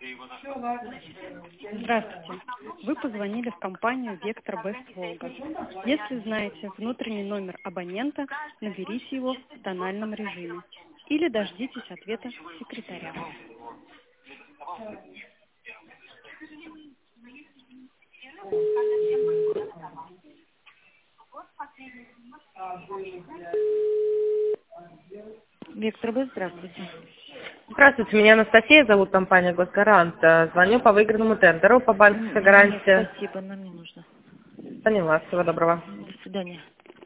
Здравствуйте. Вы позвонили в компанию «Вектор Бест Волга». Если знаете внутренний номер абонента, наберите его в тональном режиме или дождитесь ответа секретаря. «Вектор Бест», здравствуйте. Здравствуйте, меня Анастасия зовут, компания «Госгарант». Звоню по выигранному тендеру по банковской гарантии. Спасибо, нам не нужно. Поняла, всего доброго. До свидания.